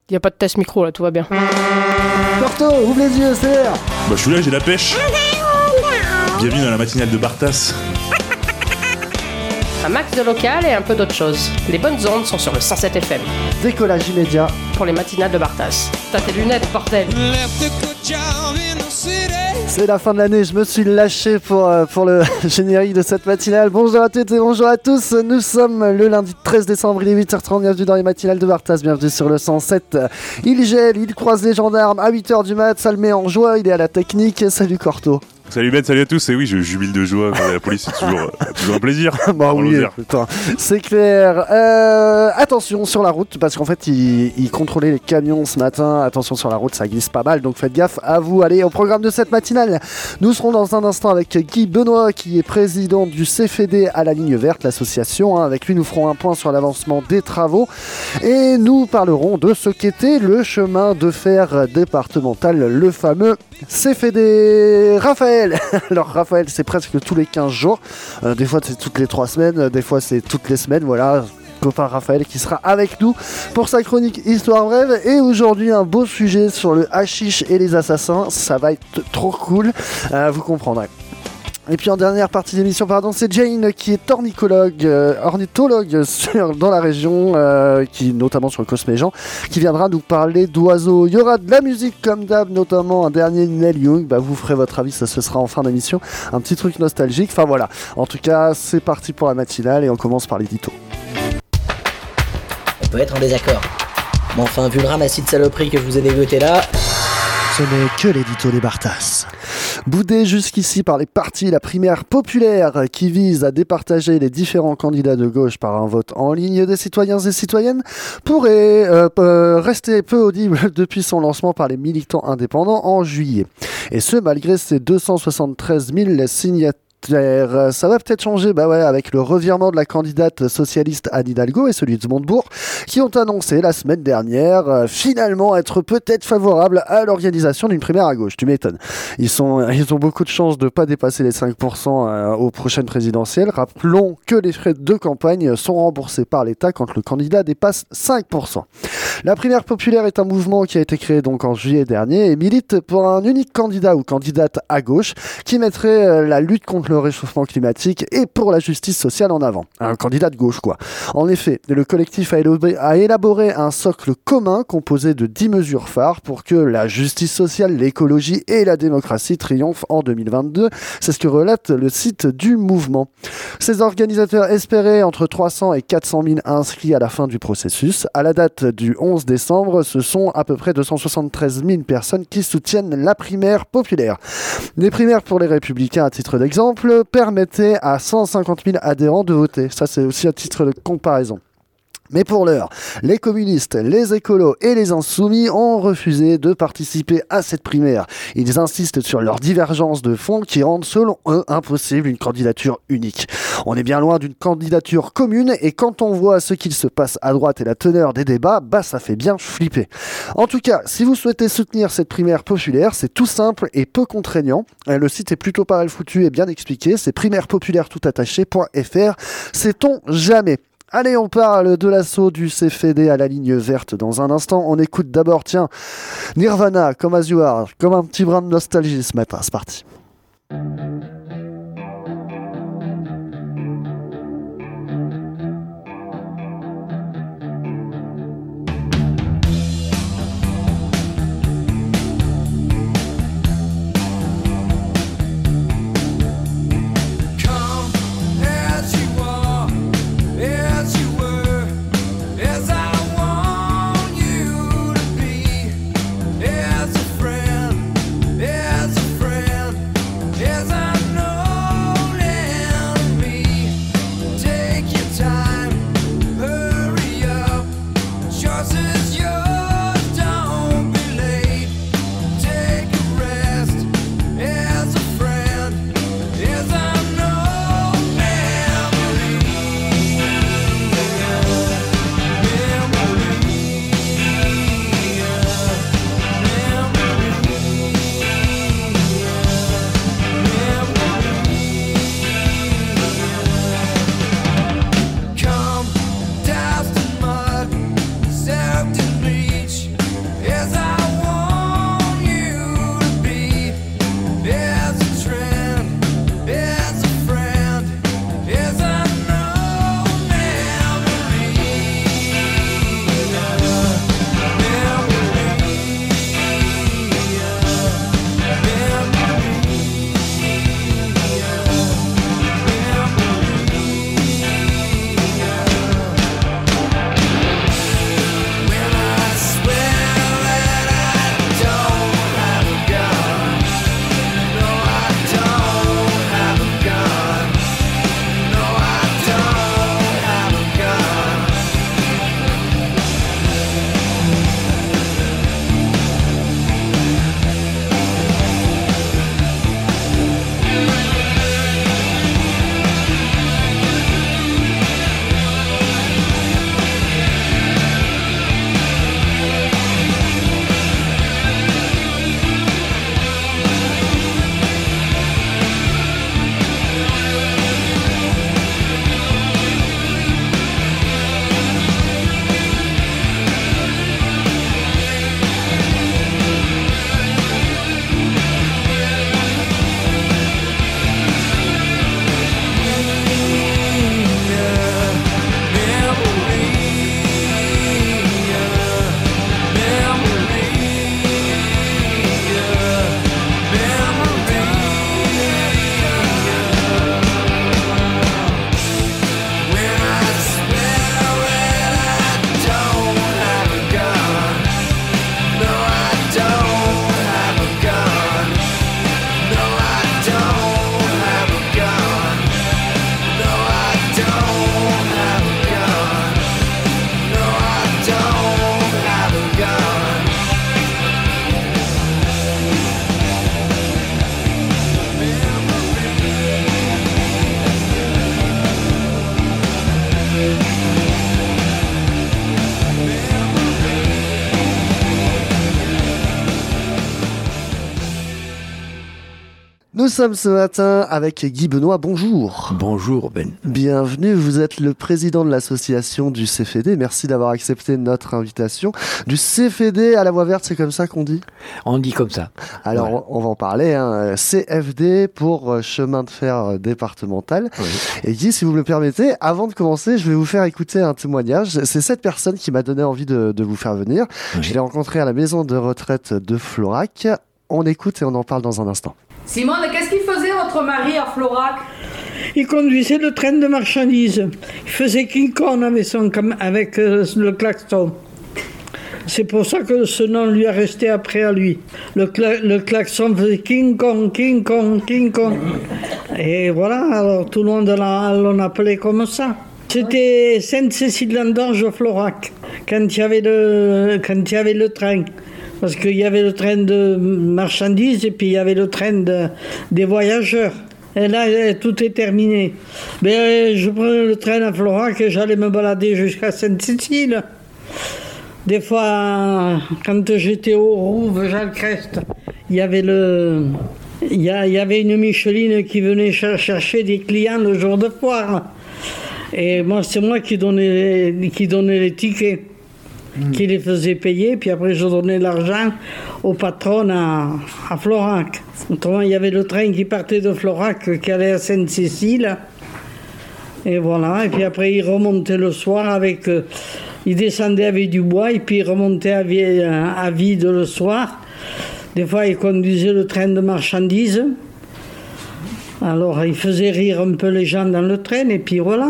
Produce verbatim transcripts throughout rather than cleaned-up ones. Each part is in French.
Il n'y a pas de test micro là, tout va bien. Corto, ouvre les yeux, c'est l'air. Bah je suis là, j'ai la pêche. Bienvenue dans la matinale de Bartas. Un max de local et un peu d'autre chose. Les bonnes ondes sont sur le cent sept F M. Décollage immédiat. Pour les matinales de Bartas. T'as tes lunettes, bordel. C'est la fin de l'année, je me suis lâché pour, euh, pour le générique de cette matinale. Bonjour à toutes et bonjour à tous. Nous sommes le lundi treize décembre, il est huit heures trente. Bienvenue dans les matinales de Bartas, bienvenue sur le cent sept. Il gèle, il croise les gendarmes à huit heures du mat, ça le met en joie, il est à la technique. Salut Corto. Salut Ben, salut à tous. Et oui, je jubile de joie quand la police, c'est toujours, euh, toujours un plaisir. Bah oui, putain, c'est clair. Euh, attention sur la route, parce qu'en fait, il, il contrôlait les camions ce matin. Attention sur la route, ça glisse pas mal, donc faites gaffe à vous. Allez, au programme de cette matinale, nous serons dans un instant avec Guy Benoît, qui est président du C F D à la ligne verte, l'association. Hein. Avec lui, nous ferons un point sur l'avancement des travaux. Et nous parlerons de ce qu'était le chemin de fer départemental, le fameux C F D. Raphaël. Alors Raphaël, c'est presque tous les quinze jours, euh, des fois c'est toutes les trois semaines, des fois c'est toutes les semaines, voilà, copain Raphaël qui sera avec nous pour sa chronique Histoire brève. Et aujourd'hui un beau sujet sur le hashish et les assassins, ça va être trop cool, euh, vous comprendrez. Et puis en dernière partie d'émission, pardon, c'est Jane qui est ornithologue, euh, ornithologue sur, dans la région, euh, qui notamment sur le Cosméjean, qui viendra nous parler d'oiseaux. Il y aura de la musique comme d'hab, notamment un dernier Neil Young. Bah vous ferez votre avis, ça ce sera en fin d'émission, un petit truc nostalgique. Enfin voilà. En tout cas, c'est parti pour la matinale et on commence par l'édito. On peut être en désaccord, mais enfin vu le ramassis de saloperies que je vous ai dégoté là. Ce n'est que l'édito des Bartas. Boudé jusqu'ici par les partis, la primaire populaire qui vise à départager les différents candidats de gauche par un vote en ligne des citoyens et citoyennes pourrait euh, euh, rester peu audible depuis son lancement par les militants indépendants en juillet. Et ce, malgré ses deux cent soixante-treize mille signatures. Ça va peut-être changer, bah ouais, avec le revirement de la candidate socialiste Anne Hidalgo et celui de Montebourg, qui ont annoncé la semaine dernière euh, finalement être peut-être favorables à l'organisation d'une primaire à gauche. Tu m'étonnes. Ils sont, ils ont beaucoup de chances de pas dépasser les cinq pour cent euh, aux prochaines présidentielles. Rappelons que les frais de campagne sont remboursés par l'État quand le candidat dépasse cinq pour cent. La primaire populaire est un mouvement qui a été créé donc en juillet dernier et milite pour un unique candidat ou candidate à gauche qui mettrait euh, la lutte contre le réchauffement climatique et pour la justice sociale en avant. Un candidat de gauche, quoi. En effet, le collectif a élaboré, a élaboré un socle commun composé de dix mesures phares pour que la justice sociale, l'écologie et la démocratie triomphent en deux mille vingt-deux. C'est ce que relate le site du mouvement. Ces organisateurs espéraient entre trois cents et quatre cent mille inscrits à la fin du processus. À la date du onze décembre, ce sont à peu près deux cent soixante-treize mille personnes qui soutiennent la primaire populaire. Les primaires pour les Républicains, à titre d'exemple, permettait à cent cinquante mille adhérents de voter. Ça, c'est aussi à titre de comparaison. Mais pour l'heure, les communistes, les écolos et les insoumis ont refusé de participer à cette primaire. Ils insistent sur leurs divergences de fond qui rendent, selon eux, impossible une candidature unique. On est bien loin d'une candidature commune et quand on voit ce qu'il se passe à droite et la teneur des débats, bah ça fait bien flipper. En tout cas, si vous souhaitez soutenir cette primaire populaire, c'est tout simple et peu contraignant. Le site est plutôt pas mal foutu et bien expliqué, c'est primaire populaire tout attaché point f r. Sait-on jamais? Allez, on parle de l'assaut du C F D à la ligne verte dans un instant. On écoute d'abord, tiens, Nirvana, comme As You Are, comme un petit brin de nostalgie ce matin. C'est parti. Yes, Nous sommes ce matin avec Guy Benoît, bonjour. Bonjour Ben. Bienvenue, vous êtes le président de l'association du C F D, merci d'avoir accepté notre invitation. Du C F D à la Voie Verte, c'est comme ça qu'on dit ? On dit comme ça. Alors ouais. on va en parler, hein. C F D pour chemin de fer départemental. Oui. Et Guy, si vous me le permettez, avant de commencer, je vais vous faire écouter un témoignage. C'est cette personne qui m'a donné envie de, de vous faire venir. Oui. Je l'ai rencontré à la maison de retraite de Florac. On écoute et on en parle dans un instant. Simone, qu'est-ce qu'il faisait votre mari à Florac ? Il conduisait le train de marchandises. Il faisait King Kong avec, son, avec euh, le klaxon. C'est pour ça que ce nom lui est resté après à lui. Le, cla- le klaxon faisait King Kong, King Kong, King Kong. Et voilà, alors tout le monde l'a, l'en appelait comme ça. C'était Sainte-Cécile-l'Andange Florac, quand il y avait le, quand il y avait le train. Parce qu'il y avait le train de marchandises et puis il y avait le train de, des voyageurs. Et là, tout est terminé. Mais je prenais le train à Florac et j'allais me balader jusqu'à Sainte-Cécile. Des fois, quand j'étais au Rouve, Jalcrest, il y avait le, il y, a, il y avait une Micheline qui venait chercher des clients le jour de foire. Et moi, c'est moi qui donnais, qui donnais les tickets. Qui les faisait payer, puis après je donnais l'argent au patron à, à Florac. Autrement, il y avait le train qui partait de Florac, qui allait à Sainte-Cécile. Et voilà, et puis après il remontait le soir avec... Euh, il descendait avec du bois, et puis il remontait à, à, à vide le soir. Des fois, il conduisait le train de marchandises. Alors, il faisait rire un peu les gens dans le train, et puis voilà.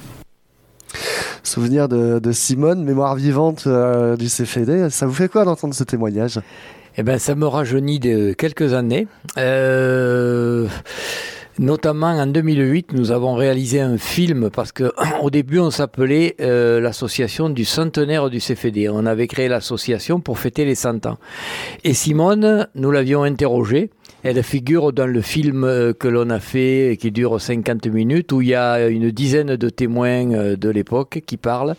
Souvenir de, de Simone, mémoire vivante euh, du C F D. Ça vous fait quoi d'entendre ce témoignage ? Eh ben, ça me rajeunit de quelques années. Euh... Notamment en deux mille huit, nous avons réalisé un film parce que au début on s'appelait euh, l'association du centenaire du C F D. On avait créé l'association pour fêter les cent ans. Et Simone, nous l'avions interrogée. Elle figure dans le film que l'on a fait, qui dure cinquante minutes, où il y a une dizaine de témoins de l'époque qui parlent.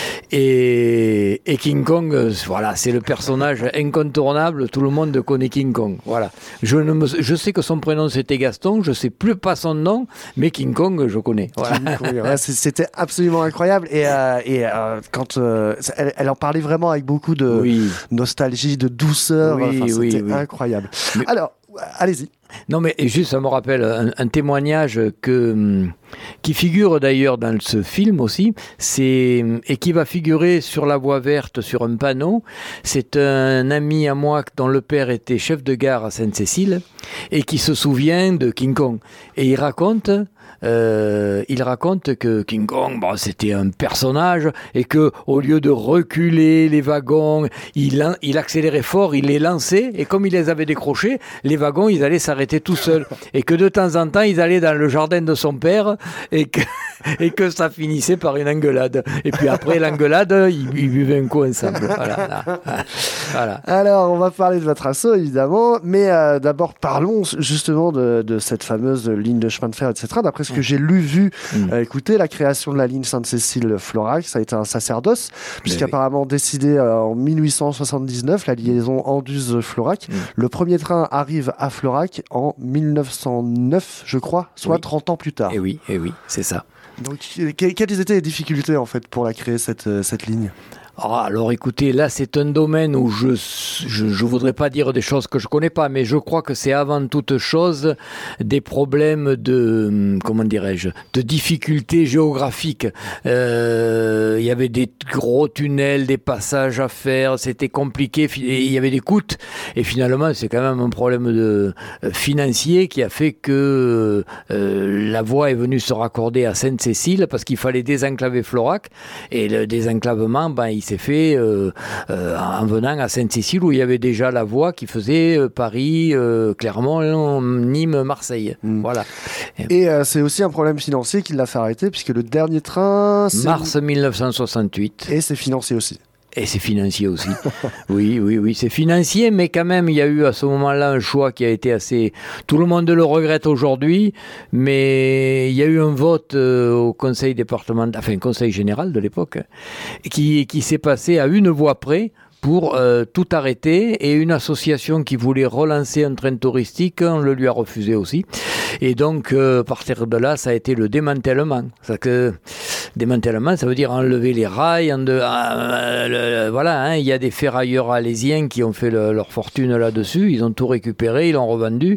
Et, et King Kong, voilà, c'est le personnage incontournable. Tout le monde connaît King Kong. Voilà. Je, ne me, je sais que son prénom c'était Gaston, je ne sais plus pas son nom, mais King Kong, je connais. Voilà. Ouais, c'était absolument incroyable. Et, euh, et euh, quand euh, elle, elle en parlait vraiment avec beaucoup de oui. nostalgie, de douceur. Oui, enfin, oui, c'était oui. incroyable. Mais... Alors, allez-y. Non, mais juste, ça me rappelle un, un témoignage que, qui figure d'ailleurs dans ce film aussi, c'est, et qui va figurer sur la Voie Verte sur un panneau. C'est un ami à moi dont le père était chef de gare à Sainte-Cécile et qui se souvient de King Kong. Et il raconte... Euh, il raconte que King Kong, bon, c'était un personnage et que au lieu de reculer les wagons, il, il accélérait fort, il les lançait et comme il les avait décrochés, les wagons, ils allaient s'arrêter tout seuls et que de temps en temps, ils allaient dans le jardin de son père et que, et que ça finissait par une engueulade. Et puis après l'engueulade, ils, ils buvaient un coup ensemble. Voilà, là. Voilà. Alors, on va parler de votre asso, évidemment, mais euh, d'abord, parlons justement de, de cette fameuse ligne de chemin de fer, et cetera. D'après ce que j'ai lu, vu, mmh. euh, écoutez, la création de la ligne Sainte-Cécile-Florac, ça a été un sacerdoce, puisqu'apparemment oui. décidé euh, en mille huit cent soixante-dix-neuf, la liaison Anduze-Florac. Mmh. Le premier train arrive à Florac en mille neuf cent neuf, je crois, soit oui. trente ans plus tard. Et oui, et oui, c'est ça. Donc, quelles étaient les difficultés, en fait, pour la créer, cette, cette ligne ? Oh, alors écoutez, là c'est un domaine où je je je voudrais pas dire des choses que je connais pas, mais je crois que c'est avant toute chose des problèmes de, comment dirais-je, de difficultés géographiques. Euh, il y avait des gros tunnels, des passages à faire, c'était compliqué, et il y avait des coûts, et finalement c'est quand même un problème de, euh, financier qui a fait que euh, la voie est venue se raccorder à Sainte-Cécile parce qu'il fallait désenclaver Florac, et le désenclavement, ben il s'est fait euh, euh, en venant à Sainte-Cécile où il y avait déjà la voie qui faisait euh, Paris, euh, Clermont, Nîmes, Marseille. Mmh. Voilà. Et euh, c'est aussi un problème financier qui l'a fait arrêter puisque le dernier train... C'est... Mars mille neuf cent soixante-huit. Et c'est financier aussi. Et c'est financier aussi. oui, oui, oui, c'est financier, mais quand même, il y a eu à ce moment-là un choix qui a été assez... Tout le monde le regrette aujourd'hui, mais il y a eu un vote euh, au conseil départemental, enfin, conseil général de l'époque, qui, qui s'est passé à une voix près pour euh, tout arrêter, et une association qui voulait relancer un train touristique, on le lui a refusé aussi. Et donc, euh, à partir de là, ça a été le démantèlement. Ça que, démantèlement, ça veut dire enlever les rails. En de, euh, le, voilà, hein, il y a des ferrailleurs alésiens qui ont fait le, leur fortune là-dessus. Ils ont tout récupéré, ils l'ont revendu.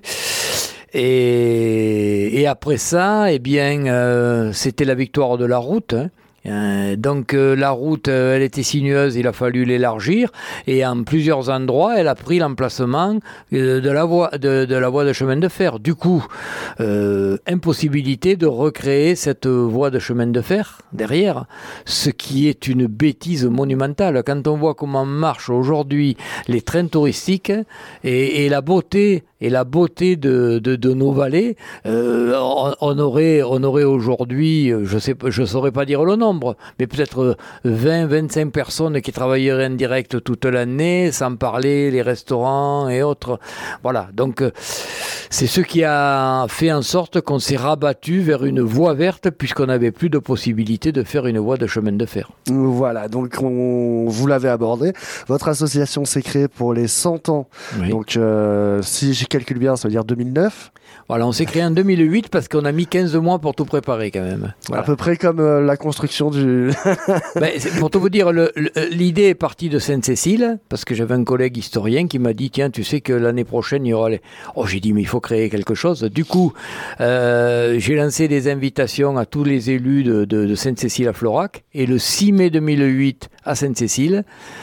Et, et après ça, eh bien, euh, c'était la victoire de la route, hein. Euh, donc euh, la route, euh, elle était sinueuse, il a fallu l'élargir, et en plusieurs endroits, elle a pris l'emplacement euh, de, la voie, de, de la voie de chemin de fer. Du coup, euh, impossibilité de recréer cette voie de chemin de fer derrière, ce qui est une bêtise monumentale. Quand on voit comment marchent aujourd'hui les trains touristiques et, et la beauté et la beauté de, de, de nos vallées, euh, on, on aurait, on aurait aujourd'hui, je sais, je saurais pas dire le nombre, mais peut-être vingt à vingt-cinq personnes qui travailleraient en direct toute l'année, sans parler les restaurants et autres. Voilà, donc c'est ce qui a fait en sorte qu'on s'est rabattu vers une voie verte, puisqu'on n'avait plus de possibilité de faire une voie de chemin de fer. Voilà, donc on, vous l'avez abordé. Votre association s'est créée pour les cent ans. Oui. Donc euh, si je calcule bien, ça veut dire deux mille neuf. Voilà, on s'est créé en deux mille huit parce qu'on a mis quinze mois pour tout préparer quand même. Voilà. À peu près comme euh, la construction du... ben, pour tout vous dire, le, le, l'idée est partie de Sainte-Cécile, parce que j'avais un collègue historien qui m'a dit, tiens, tu sais que l'année prochaine, il y aura les... Oh, j'ai dit, mais il faut créer quelque chose. Du coup, euh, j'ai lancé des invitations à tous les élus de, de, de Sainte-Cécile à Florac, et le six mai deux mille huit à Sainte-Cécile,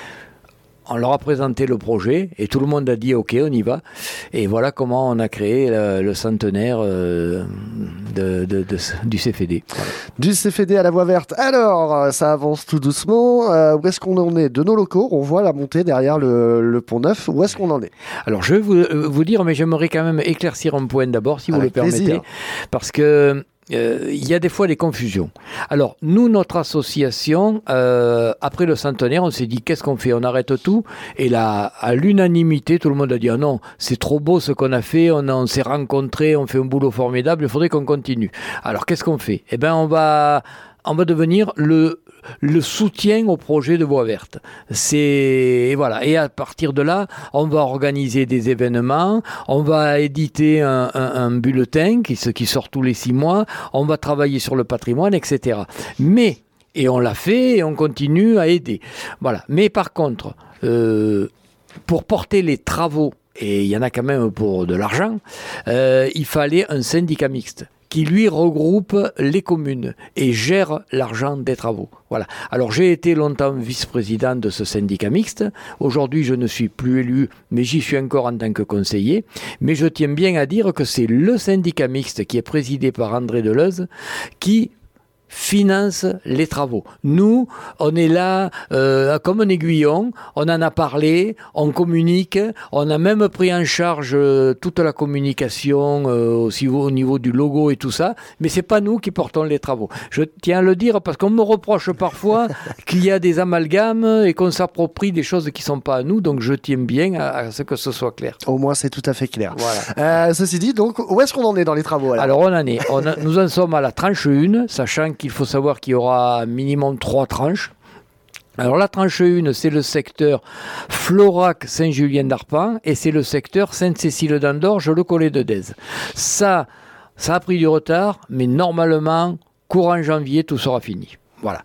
on leur a présenté le projet et tout le monde a dit ok, on y va. Et voilà comment on a créé le, le centenaire euh, de, de, de, du C F D. Voilà. Du C F D à la voie verte. Alors, ça avance tout doucement. Euh, où est-ce qu'on en est de nos locaux? On voit la montée derrière le, le pont neuf. Où est-ce qu'on en est? Alors, je vais vous, vous dire, mais j'aimerais quand même éclaircir un point d'abord, si vous Avec le permettez. plaisir. Parce que il euh, y a des fois des confusions. Alors, nous, notre association, euh, après le centenaire, on s'est dit, qu'est-ce qu'on fait? On arrête tout? Et là, à l'unanimité, tout le monde a dit, ah non, c'est trop beau ce qu'on a fait, on, a, on s'est rencontrés, on fait un boulot formidable, il faudrait qu'on continue. Alors, qu'est-ce qu'on fait? Eh bien, on va... on va devenir le, le soutien au projet de voie verte. C'est, et voilà. Et à partir de là, on va organiser des événements, on va éditer un, un, un bulletin qui, qui sort tous les six mois, on va travailler sur le patrimoine, et cetera. Mais, et on l'a fait, et on continue à aider. Voilà. Mais par contre, euh, pour porter les travaux, et il y en a quand même pour de l'argent, euh, il fallait un syndicat mixte qui lui regroupe les communes et gère l'argent des travaux. Voilà. Alors j'ai été longtemps vice-président de ce syndicat mixte. Aujourd'hui, je ne suis plus élu, mais j'y suis encore en tant que conseiller. Mais je tiens bien à dire que c'est le syndicat mixte qui est présidé par André Deleuze qui finance les travaux. Nous, on est là euh, comme un aiguillon, on en a parlé, on communique, on a même pris en charge euh, toute la communication euh, aussi au niveau du logo et tout ça, mais c'est pas nous qui portons les travaux. Je tiens à le dire parce qu'on me reproche parfois qu'il y a des amalgames et qu'on s'approprie des choses qui sont pas à nous, donc je tiens bien à, à ce que ce soit clair. Au moins, c'est tout à fait clair. Voilà. Euh, ceci dit, donc, où est-ce qu'on en est dans les travaux alors, alors on en est, on a, nous en sommes à la tranche un, sachant qu'il faut savoir qu'il y aura minimum trois tranches. Alors la tranche un, c'est le secteur Florac-Saint-Julien-d'Arpan et c'est le secteur Sainte-Cécile-d'Andorge, le collet de Dèze. Ça, ça a pris du retard, mais normalement, courant janvier, tout sera fini. Voilà.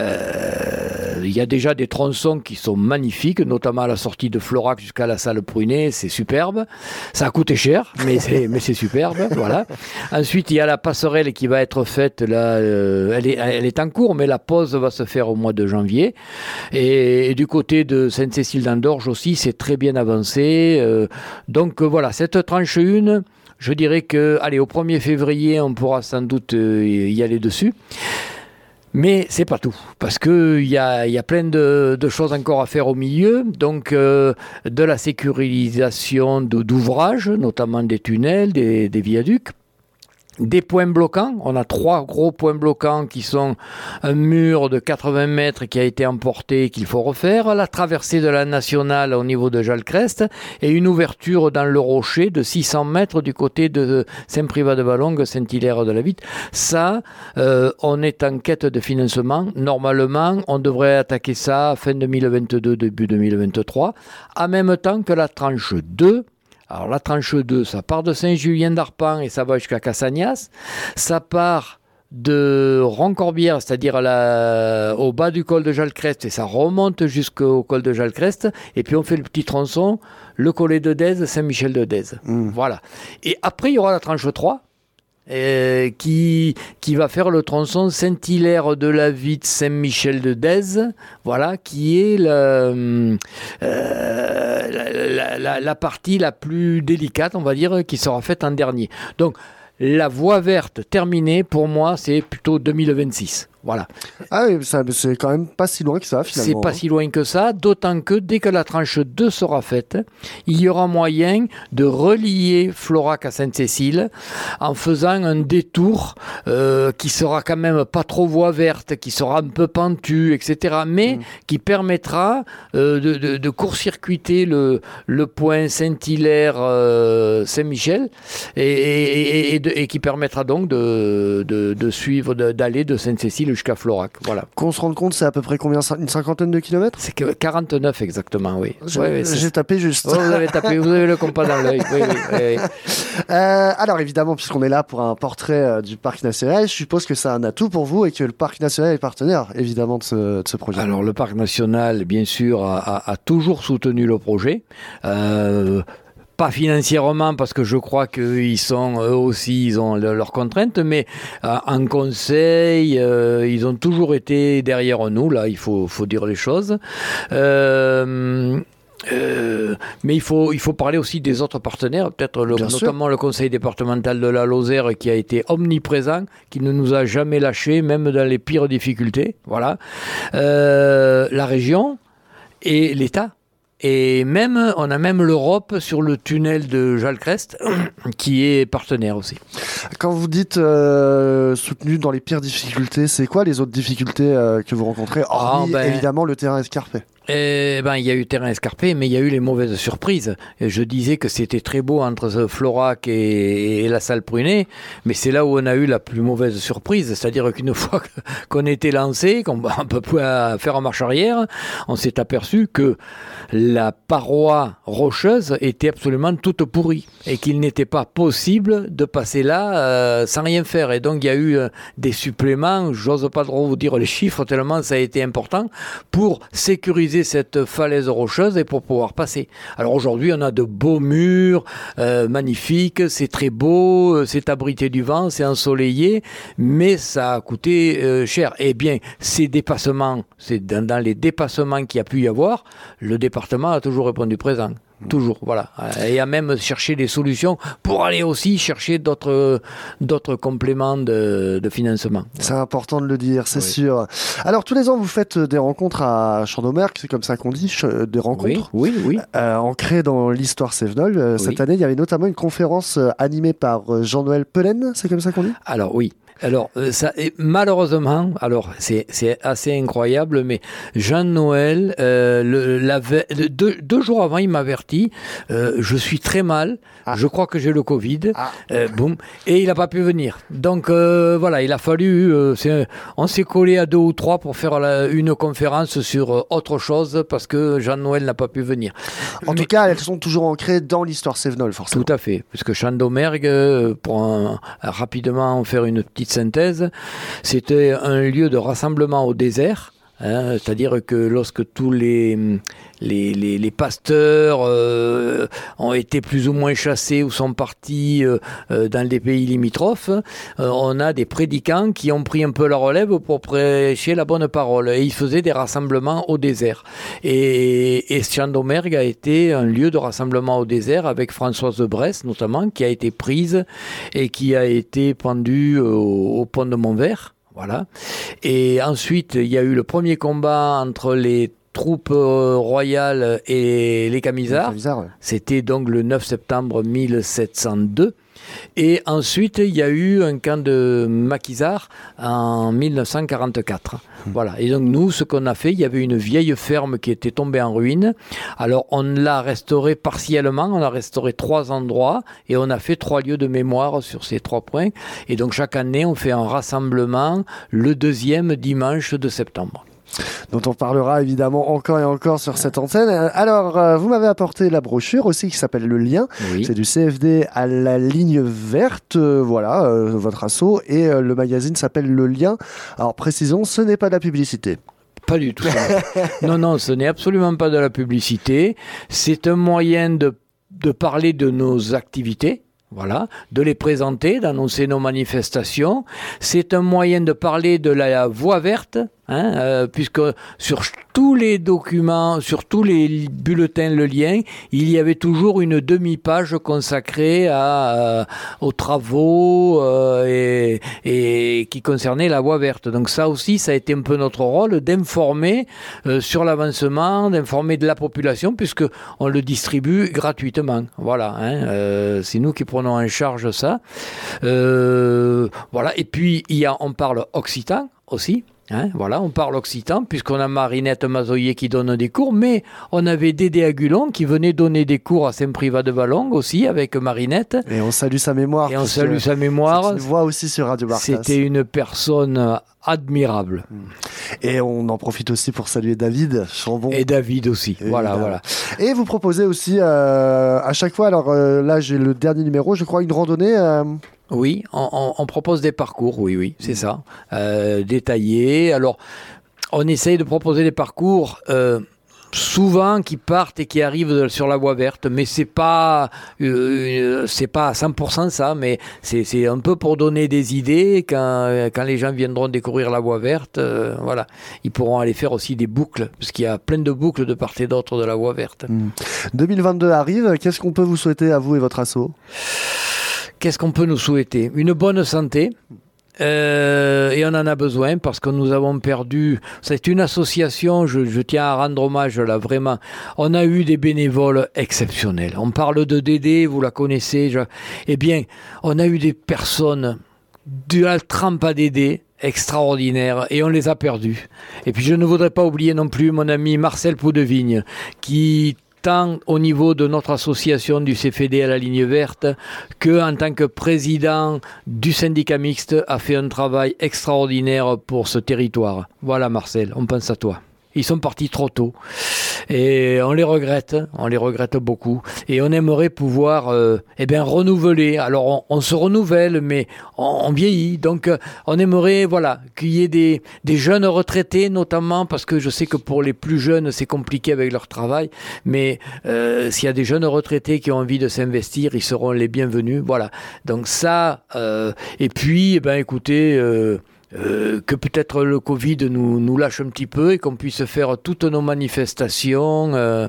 Euh, il y a déjà des tronçons qui sont magnifiques, notamment à la sortie de Florac jusqu'à la salle Prunet, c'est superbe. Ça a coûté cher, mais c'est, mais c'est superbe. Voilà. Ensuite, il y a la passerelle qui va être faite, là, euh, elle, est, elle est en cours, mais la pause va se faire au mois de janvier. Et, et du côté de Sainte-Cécile-d'Andorge aussi, c'est très bien avancé. Euh, donc euh, voilà, cette tranche un, je dirais que, allez, au premier février, on pourra sans doute euh, y aller dessus. Mais c'est pas tout, parce qu'il y a, y a plein de, de choses encore à faire au milieu, donc euh, de la sécurisation de, d'ouvrages, notamment des tunnels, des, des viaducs. des points bloquants. On a trois gros points bloquants qui sont un mur de quatre-vingts mètres qui a été emporté et qu'il faut refaire, la traversée de la nationale au niveau de Jalcrest et une ouverture dans le rocher de six cents mètres du côté de Saint-Privat-de-Valongue, Saint-Hilaire-de-la-Vitte. Ça, euh, on est en quête de financement. Normalement, on devrait attaquer ça fin deux mille vingt-deux, début deux mille vingt-trois, en même temps que la tranche deux. Alors la tranche deux, ça part de Saint-Julien-d'Arpan et ça va jusqu'à Cassagnas. Ça part de Roncorbière, c'est-à-dire la, au bas du col de Jalcrest, et ça remonte jusqu'au col de Jalcrest. Et puis on fait le petit tronçon, le collet de Dèze, Saint-Michel-de-Dèze. Mmh. Voilà. Et après, il y aura la tranche trois. Euh, qui, qui va faire le tronçon Saint-Hilaire-de-la-Vitte, Saint-Michel-de-Dèze, voilà, qui est le, euh, la, la, la partie la plus délicate, on va dire, qui sera faite en dernier. Donc, la voie verte terminée, pour moi, c'est plutôt deux mille vingt-six. Voilà. Ah oui, ça, c'est quand même pas si loin que ça, finalement. C'est pas si loin que ça, d'autant que dès que la tranche deux sera faite, il y aura moyen de relier Florac à Sainte-Cécile en faisant un détour euh, qui sera quand même pas trop voie verte, qui sera un peu pentu, et cetera, mais mmh. qui permettra euh, de, de, de court-circuiter le, le point Saint-Hilaire-Saint-Michel euh, et, et, et, et, de, et qui permettra donc de, de, de suivre, de, d'aller de Sainte-Cécile jusqu'à Florac, voilà. Qu'on se rende compte, c'est à peu près combien? Une cinquantaine de kilomètres? C'est que quarante-neuf exactement, oui. J'ai, ouais, ouais, j'ai tapé juste. Oh, vous avez tapé, vous avez le compas dans l'œil. Oui, oui, oui, oui. Euh, alors évidemment, puisqu'on est là pour un portrait euh, du Parc National, je suppose que c'est un atout pour vous et que le Parc National est partenaire, évidemment, de ce, de ce projet. Alors le Parc National, bien sûr, a, a, a toujours soutenu le projet. Euh, Pas financièrement, parce que je crois qu'ils sont, eux aussi, ils ont leurs contraintes, mais euh, en conseil, euh, ils ont toujours été derrière nous, là, il faut, faut dire les choses. Euh, Euh, mais il faut, il faut parler aussi des autres partenaires, peut-être le, notamment le conseil départemental de la Lozère qui a été omniprésent, qui ne nous a jamais lâchés, même dans les pires difficultés. Voilà. Euh, la région et l'État. Et même, on a même l'Europe sur le tunnel de Jalcrest, qui est partenaire aussi. Quand vous dites euh, soutenu dans les pires difficultés, c'est quoi les autres difficultés euh, que vous rencontrez, hormis ah, ben... évidemment le terrain escarpé? Eh ben, il y a eu terrain escarpé, mais il y a eu les mauvaises surprises. Je disais que c'était très beau entre Florac et, et la salle Prunet, mais c'est là où on a eu la plus mauvaise surprise. C'est-à-dire qu'une fois qu'on était lancé, qu'on ne peut pas faire en marche arrière, on s'est aperçu que la paroi rocheuse était absolument toute pourrie et qu'il n'était pas possible de passer là euh, sans rien faire. Et donc, il y a eu euh, des suppléments, j'ose pas trop vous dire les chiffres tellement ça a été important, pour sécuriser cette falaise rocheuse et pour pouvoir passer. Alors aujourd'hui, on a de beaux murs euh, magnifiques, c'est très beau, c'est abrité du vent, c'est ensoleillé, mais ça a coûté euh, cher. Et bien, ces dépassements, c'est dans, dans les dépassements qu'il y a pu y avoir, le département a toujours répondu présent. Toujours, voilà. Et a même cherché des solutions pour aller aussi chercher d'autres, d'autres compléments de, de financement. C'est important de le dire, c'est oui. sûr. Alors, tous les ans, vous faites des rencontres à Chandomergue, c'est comme ça qu'on dit, des rencontres. Oui, oui, oui. Euh, ancrées dans l'histoire cévenole. Oui. Cette année, il y avait notamment une conférence animée par Jean-Noël Pelaine, c'est comme ça qu'on dit? Alors, oui. Alors, euh, ça, et malheureusement, alors c'est, c'est assez incroyable, mais Jean-Noël, euh, le, la, le, deux, deux jours avant, il m'avertit, euh, je suis très mal, ah. je crois que j'ai le Covid, ah. euh, boum, et il n'a pas pu venir. Donc euh, voilà, il a fallu, euh, c'est, on s'est collé à deux ou trois pour faire la, une conférence sur euh, autre chose, parce que Jean-Noël n'a pas pu venir. En mais, tout cas, elles sont toujours ancrées dans l'histoire cévenole, forcément. Tout à fait, puisque Chandomergue, euh, pour un, rapidement faire une petite synthèse, c'était un lieu de rassemblement au désert, hein, c'est-à-dire que lorsque tous les, les, les, les pasteurs euh, ont été plus ou moins chassés ou sont partis euh, dans des pays limitrophes, euh, on a des prédicants qui ont pris un peu la relève pour prêcher la bonne parole, et ils faisaient des rassemblements au désert. Et, et Chandomergue a été un lieu de rassemblement au désert avec Françoise de Bresse notamment, qui a été prise et qui a été pendue au, au pont de Montvert. Voilà. Et ensuite, il y a eu le premier combat entre les troupes euh, royales et les Camisards. Les Camisards, ouais. C'était donc le neuf septembre mille sept cent deux. Et ensuite, il y a eu un camp de maquisards en mille neuf cent quarante-quatre. Mmh. Voilà. Et donc, nous, ce qu'on a fait, il y avait une vieille ferme qui était tombée en ruine. Alors, on l'a restaurée partiellement. On a restauré trois endroits et on a fait trois lieux de mémoire sur ces trois points. Et donc, chaque année, on fait un rassemblement le deuxième dimanche de septembre. Dont on parlera évidemment encore et encore sur cette antenne. Alors, euh, vous m'avez apporté la brochure aussi qui s'appelle Le Lien. Oui. C'est du C F D à la ligne verte, euh, voilà, euh, votre asso. Et euh, le magazine s'appelle Le Lien. Alors, précisons, ce n'est pas de la publicité. Pas du tout. non, non, ce n'est absolument pas de la publicité. C'est un moyen de, de parler de nos activités. Voilà, de les présenter, d'annoncer nos manifestations. C'est un moyen de parler de la voie verte, hein, euh, puisque sur tous les documents, sur tous les bulletins Le Lien, il y avait toujours une demi-page consacrée à, euh, aux travaux euh, et, et qui concernait la voie verte. Donc ça aussi, ça a été un peu notre rôle d'informer euh, sur l'avancement, d'informer de la population, puisque on le distribue gratuitement. Voilà, hein, euh, c'est nous qui prenons en charge ça. Euh, voilà. Et puis, il y a, on parle occitan aussi. Hein, voilà, on parle occitan, puisqu'on a Marinette Mazoyer qui donne des cours, mais on avait Dédé Agulon qui venait donner des cours à Saint-Privat-de-Vallongue aussi, avec Marinette. Et on salue sa mémoire. Et on salue sa mémoire. C'est une voix aussi sur Radio Bartas. C'était une personne admirable. Et on en profite aussi pour saluer David Chambon. Et David aussi, et voilà, voilà. Et vous proposez aussi euh, à chaque fois, alors euh, là j'ai le dernier numéro, je crois, une randonnée... Euh... Oui, on, on, on propose des parcours, oui, oui, c'est ça, euh, détaillés. Alors, on essaye de proposer des parcours euh, souvent qui partent et qui arrivent sur la voie verte, mais c'est pas, euh, c'est pas à cent pour cent ça, mais c'est, c'est un peu pour donner des idées quand, quand les gens viendront découvrir la voie verte. Euh, voilà, ils pourront aller faire aussi des boucles, parce qu'il y a plein de boucles de part et d'autre de la voie verte. Mmh. deux mille vingt-deux arrive, qu'est-ce qu'on peut vous souhaiter à vous et votre asso ? Qu'est-ce qu'on peut nous souhaiter ? Une bonne santé, euh, et on en a besoin parce que nous avons perdu... C'est une association, je, je tiens à rendre hommage là, vraiment. On a eu des bénévoles exceptionnels. On parle de Dédé, vous la connaissez. Je... Eh bien, on a eu des personnes de la trempe à Dédé, extraordinaires, et on les a perdus. Et puis je ne voudrais pas oublier non plus mon ami Marcel Poudevigne, qui... tant au niveau de notre association du C F D à la ligne verte, que en tant que président du syndicat mixte, a fait un travail extraordinaire pour ce territoire. Voilà Marcel, on pense à toi. Ils sont partis trop tôt et on les regrette, on les regrette beaucoup et on aimerait pouvoir euh, eh bien, renouveler. Alors on, on se renouvelle mais on, on vieillit, donc euh, on aimerait voilà, qu'il y ait des, des jeunes retraités notamment parce que je sais que pour les plus jeunes c'est compliqué avec leur travail, mais euh, s'il y a des jeunes retraités qui ont envie de s'investir, ils seront les bienvenus. Voilà, donc ça euh, et puis eh ben, écoutez... Euh, Euh, que peut-être le Covid nous, nous lâche un petit peu et qu'on puisse faire toutes nos manifestations euh,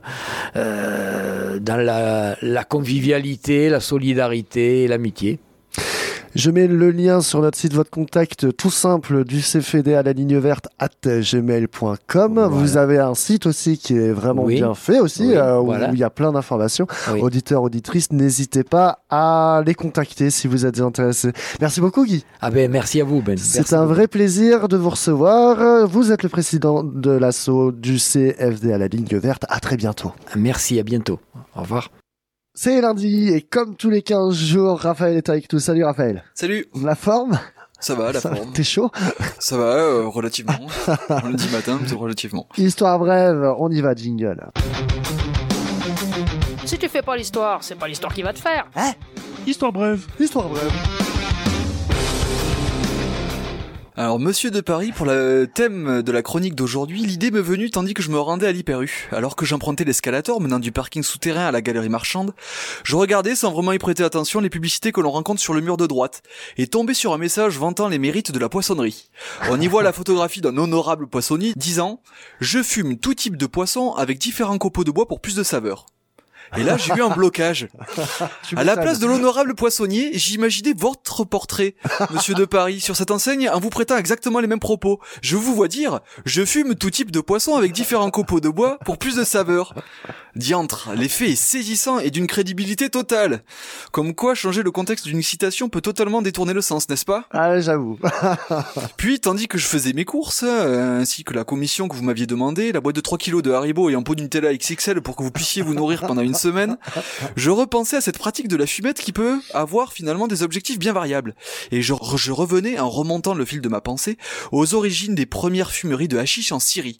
euh, dans la, la convivialité, la solidarité et l'amitié. Je mets le lien sur notre site, votre contact tout simple du C F D à la ligne verte arobase gmail point com. Voilà. Vous avez un site aussi qui est vraiment oui. bien fait aussi, oui, euh, où voilà. il y a plein d'informations. Oui. Auditeurs, auditrices, n'hésitez pas à les contacter si vous êtes intéressés. Merci beaucoup Guy. Ah ben, merci à vous Ben. C'est merci un beaucoup. vrai plaisir de vous recevoir. Vous êtes le président de l'asso du C F D à la ligne verte. À très bientôt. Merci, à bientôt. Au revoir. C'est lundi et comme tous les quinze jours, Raphaël est avec nous. Salut Raphaël. Salut. La forme ? Ça va, la Ça forme. T'es chaud ? Ça va, euh, relativement. Lundi matin, c'est relativement. Histoire brève, on y va, jingle. Si tu fais pas l'histoire, c'est pas l'histoire qui va te faire. Hein ? Histoire brève. Histoire brève. Alors, Monsieur de Paris, pour le thème de la chronique d'aujourd'hui, l'idée m'est venue tandis que je me rendais à l'Hyper U. Alors que j'empruntais l'escalator menant du parking souterrain à la galerie marchande, je regardais sans vraiment y prêter attention les publicités que l'on rencontre sur le mur de droite, et tombais sur un message vantant les mérites de la poissonnerie. On y voit la photographie d'un honorable poissonnier disant « Je fume tout type de poisson avec différents copeaux de bois pour plus de saveur ». Et là, j'ai eu un blocage. À la place de l'honorable poissonnier, j'imaginais votre portrait, monsieur de Paris, sur cette enseigne en vous prêtant exactement les mêmes propos. Je vous vois dire, je fume tout type de poisson avec différents copeaux de bois pour plus de saveur. Diantre, l'effet est saisissant et d'une crédibilité totale. Comme quoi, changer le contexte d'une citation peut totalement détourner le sens, n'est-ce pas? Ah, j'avoue. Puis, tandis que je faisais mes courses, euh, ainsi que la commission que vous m'aviez demandé, la boîte de trois kilos de Haribo et un pot de Nutella X X L pour que vous puissiez vous nourrir pendant une semaine, je repensais à cette pratique de la fumette qui peut avoir finalement des objectifs bien variables. Et je, je revenais, en remontant le fil de ma pensée, aux origines des premières fumeries de hashish en Syrie.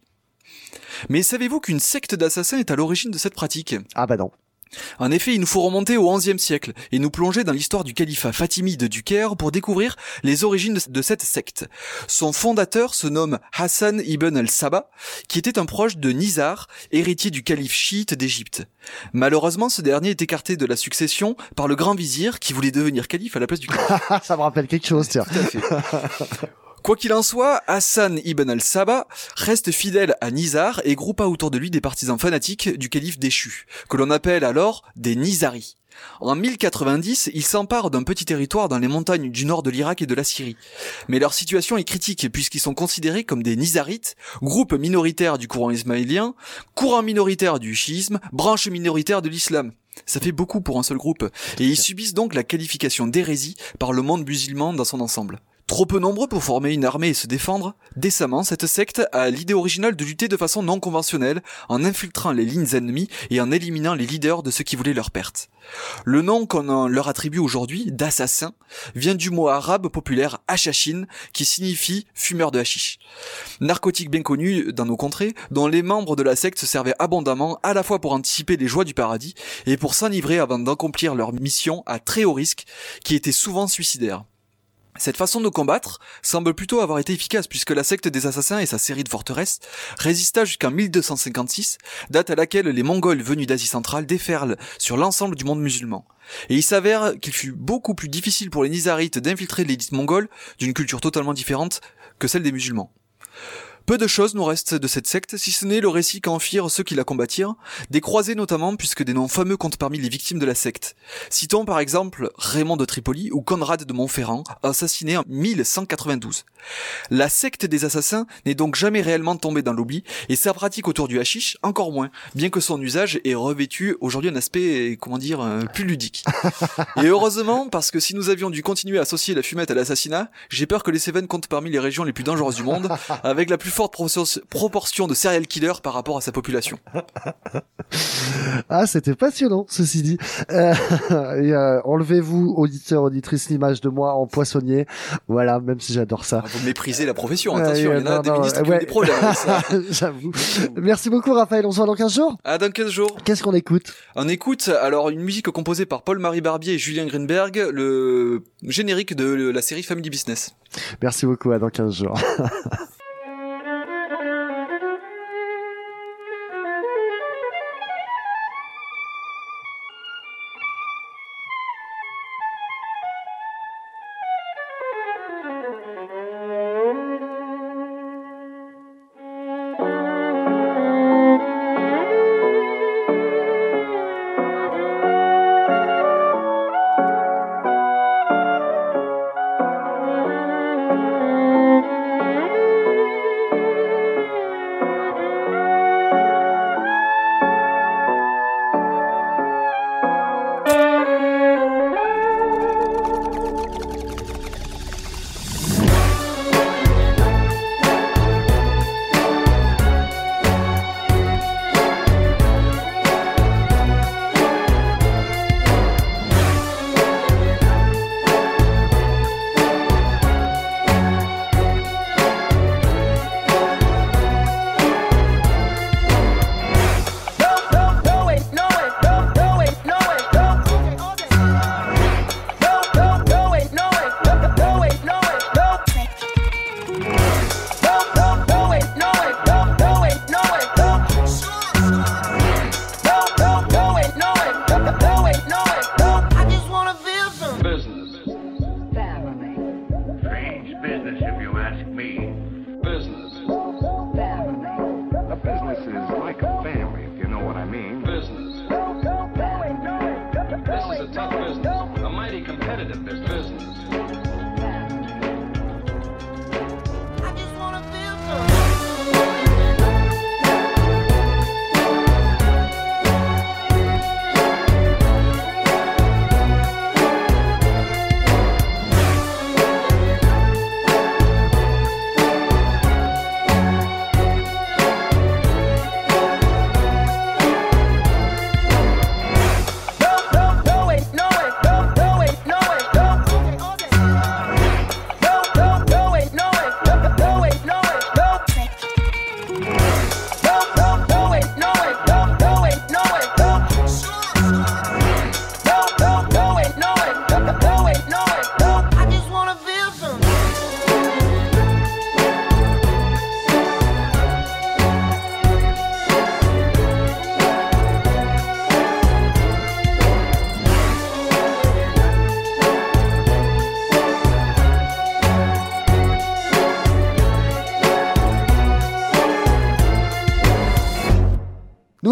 Mais savez-vous qu'une secte d'assassins est à l'origine de cette pratique? Ah bah non. En effet, il nous faut remonter au onzième siècle et nous plonger dans l'histoire du califat fatimide du Caire pour découvrir les origines de, de cette secte. Son fondateur se nomme Hassan ibn al-Sabah, qui était un proche de Nizar, héritier du calife chiite d'Égypte. Malheureusement, ce dernier est écarté de la succession par le grand vizir qui voulait devenir calife à la place du calife. Ça me rappelle quelque chose, tiens. Tout à fait. Quoi qu'il en soit, Hassan ibn al-Sabah reste fidèle à Nizar et groupa autour de lui des partisans fanatiques du calife déchu, que l'on appelle alors des Nizaris. En mille quatre-vingt-dix, ils s'emparent d'un petit territoire dans les montagnes du nord de l'Irak et de la Syrie. Mais leur situation est critique puisqu'ils sont considérés comme des Nizarites, groupe minoritaire du courant ismaélien, courant minoritaire du chiisme, branche minoritaire de l'islam. Ça fait beaucoup pour un seul groupe, et ils subissent donc la qualification d'hérésie par le monde musulman dans son ensemble. Trop peu nombreux pour former une armée et se défendre, décemment, cette secte a l'idée originale de lutter de façon non conventionnelle, en infiltrant les lignes ennemies et en éliminant les leaders de ceux qui voulaient leur perte. Le nom qu'on leur attribue aujourd'hui, d'assassin, vient du mot arabe populaire hachachin, qui signifie fumeur de hashish. Narcotique bien connu dans nos contrées, dont les membres de la secte se servaient abondamment à la fois pour anticiper les joies du paradis et pour s'enivrer avant d'accomplir leur mission à très haut risque, qui était souvent suicidaire. Cette façon de combattre semble plutôt avoir été efficace puisque la secte des assassins et sa série de forteresses résista jusqu'en mille deux cent cinquante-six, date à laquelle les Mongols venus d'Asie centrale déferlent sur l'ensemble du monde musulman. Et il s'avère qu'il fut beaucoup plus difficile pour les Nizarites d'infiltrer l'élite mongole d'une culture totalement différente que celle des musulmans. Peu de choses nous restent de cette secte, si ce n'est le récit qu'en firent ceux qui la combattirent, des croisés notamment, puisque des noms fameux comptent parmi les victimes de la secte. Citons par exemple Raymond de Tripoli ou Conrad de Montferrand, assassiné en mille cent quatre-vingt-douze. La secte des assassins n'est donc jamais réellement tombée dans l'oubli, et sa pratique autour du hashish encore moins, bien que son usage ait revêtu aujourd'hui un aspect, comment dire, plus ludique. Et heureusement, parce que si nous avions dû continuer à associer la fumette à l'assassinat, j'ai peur que les Cévennes comptent parmi les régions les plus dangereuses du monde, avec la plus forte proportion de serial killers par rapport à sa population. Ah, c'était passionnant, ceci dit. Euh, et, euh, enlevez-vous, auditeurs, auditrices, l'image de moi en poissonnier. Voilà, même si j'adore ça. Vous méprisez la profession, attention, euh, il y en a non, des non, ministres qui ouais. ont des problèmes avec ça. J'avoue. Merci beaucoup, Raphaël. On se voit dans quinze jours. Ah, dans quinze jours. Qu'est-ce qu'on écoute? On écoute, alors, une musique composée par Paul-Marie Barbier et Julien Greenberg, le générique de la série Family Business. Merci beaucoup, à dans quinze jours.